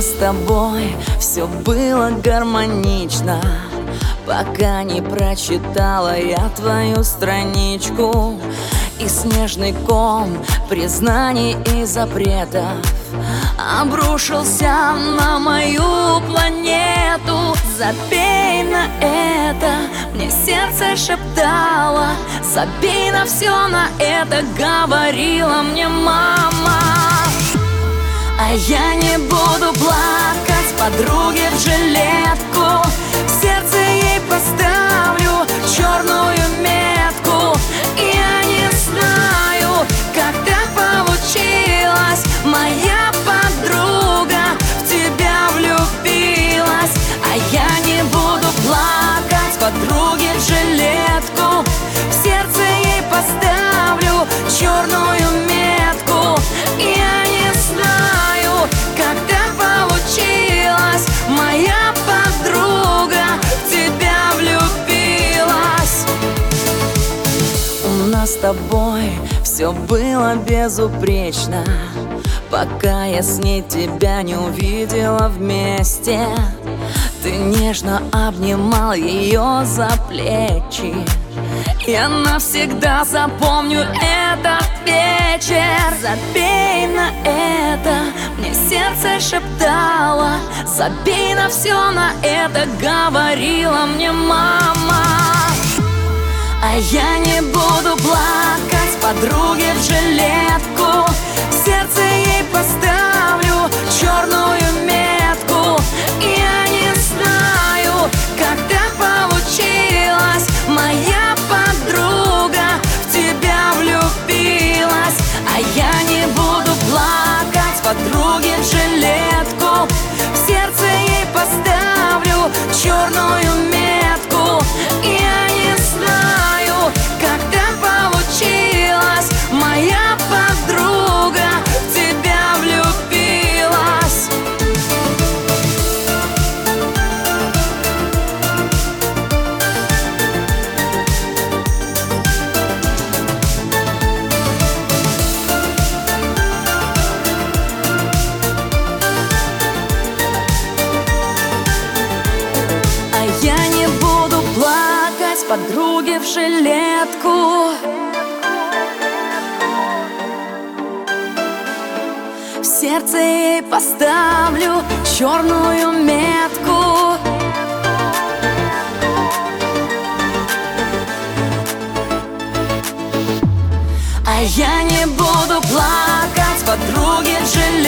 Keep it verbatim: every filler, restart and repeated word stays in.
нас с тобой все было гармонично, пока не прочитала я твою страничку. И снежный ком признаний и запретов обрушился на мою планету. Забей на это, мне сердце шептало. Забей на все на это, говорила мне мама. А я не буду плакать подруге в жилетку, в сердце ей поставлю черную метку. И я не знаю, как так получилось, моя подруга в тебя влюбилась. А я не буду плакать подруге в жилетку, в сердце ей поставлю черную метку. И я не знаю, как так получилось, моя подруга в тебя влюбилась. У нас с тобой все было безупречно, пока я с ней тебя не увидела вместе. Ты нежно обнимал ее за плечи. Я навсегда запомню этот вечер. Забей на это, мне сердце шептало. Забей на все на это, говорила мне мама. А я не буду плакать подруге в жилетку, в сердце ей поставлю черную метку. И я не знаю, как так получилось, моя подруга в тебя влюбилась. А я не буду плакать подруге в жилетку, в сердце ей поставлю черную метку. И я не знаю, как так получилось, моя подруга в тебя влюбилась. А я не буду плакать подруге в жилетку, в сердце ей поставлю черную метку. А я не буду плакать подруге в жилетку,